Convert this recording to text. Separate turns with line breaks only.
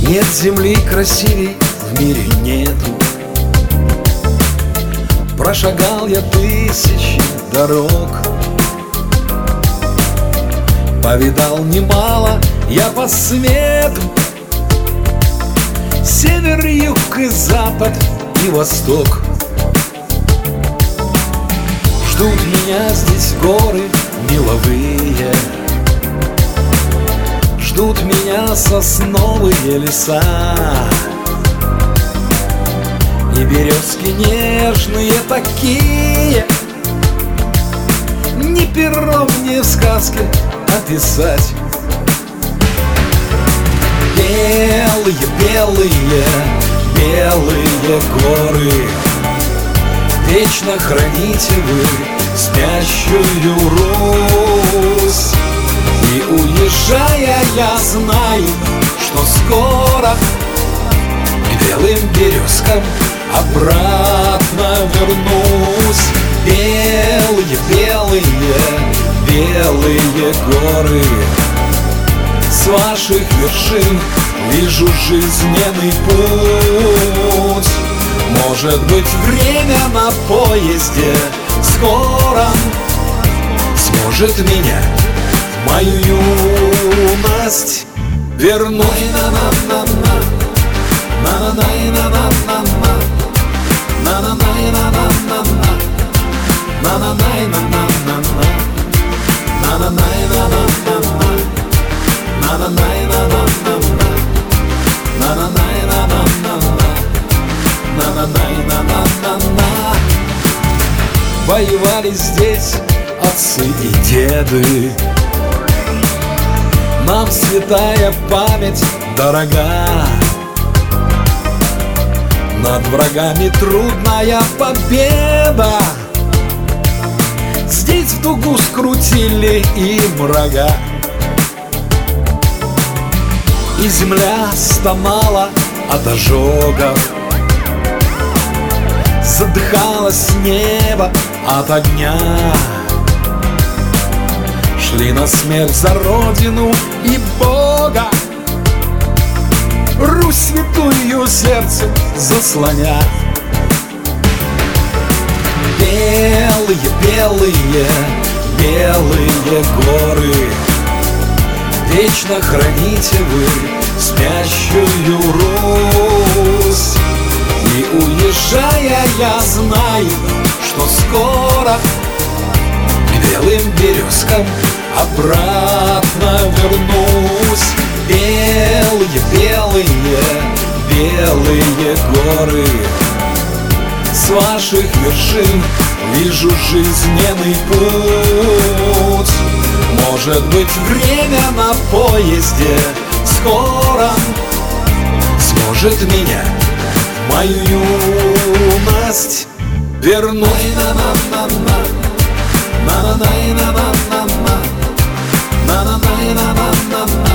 Нет земли красивей в мире нету. Прошагал я тысячи дорог, повидал немало я по свету. Север, юг и запад и восток. Ждут меня здесь горы меловые, ждут меня сосновые леса. И березки нежные такие, ни пером, ни в сказке описать. Белые, белые, белые горы, вечно храните вы спящую Русь. И уезжая, я знаю, что скоро к белым березкам обратно вернусь. Белые, белые, белые горы, с ваших вершин вижу жизненный путь. Может быть, время на поезде скоро сможет меня в мою юность вернуть. Воевали здесь отцы и деды, нам святая память дорога. Над врагами трудная победа, здесь в дугу скрутили им рога. И земля стонала от ожогов, задыхалось небо от огня. Шли на смерть за родину и Бога, Русь святую сердце заслоня. Белые, белые, белые горы, вечно храните вы спящую Русь. И уезжая, я знаю, что скоро к белым березкам обратно вернусь. Белые, белые, белые горы, с ваших вершин вижу жизненный путь. Может быть, время на поезде скоро сможет меня в мою юность вернуть. На на на на на на на на на на на на на.